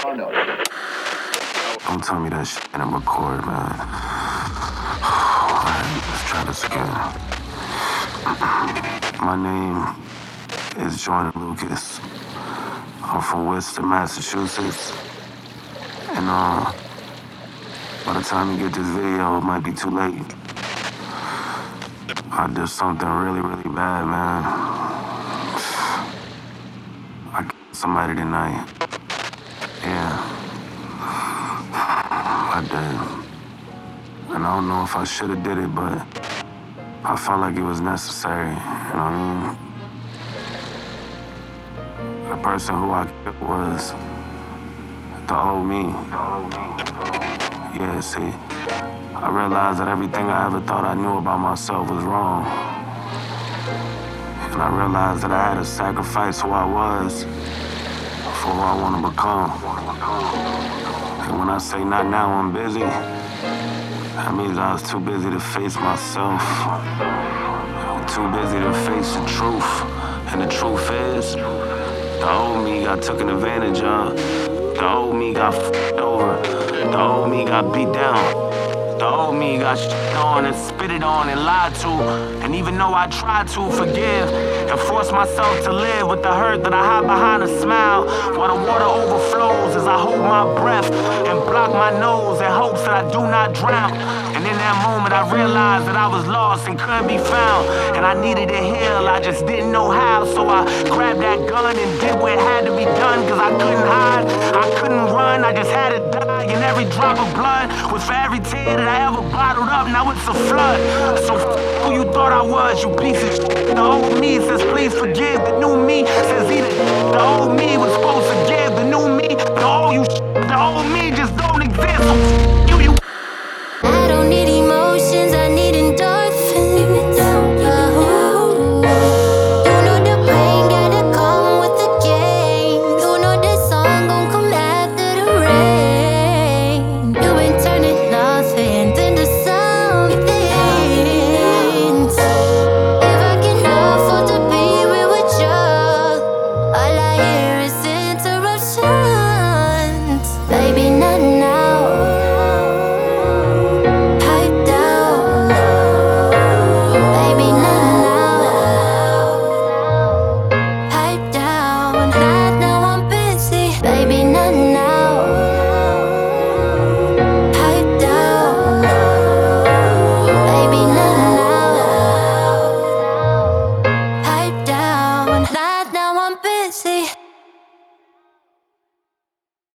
Don't tell me that shit and I'm recording, man. Alright, let's try this again. My name is Jordan Lucas. I'm from Worcester, Massachusetts. And by the time you get this video, it might be too late. I did something really, really bad, man. I killed somebody tonight. Yeah. I did. And I don't know if I should have did it, but I felt like it was necessary, you know what I mean? The person who I killed was the old me. Yeah, see, I realized that everything I ever thought I knew about myself was wrong. And I realized that I had to sacrifice who I was for who I want to become. And when I say not now, I'm busy, that means I was too busy to face myself. Too busy to face the truth. And the truth is, the old me got taken advantage of. The old me got f***ed over. The old me got beat down. The old me got shit on and spitted on and lied to. And even though I tried to forgive and force myself to live with the hurt that I hide behind a smile, while the water overflows as I hold my breath and block my nose in hopes that I do not drown. And in that moment I realized that I was lost and couldn't be found. And I needed to heal, I just didn't know how. So I grabbed that gun and did what had to be done. Cause I couldn't hide, I couldn't run, I just had to die. And every drop of blood was for every tear that I ever bottled up. Now it's a flood. So who you thought I was, you piece of shit. The old me says please forgive. The new me says either the old me was supposed to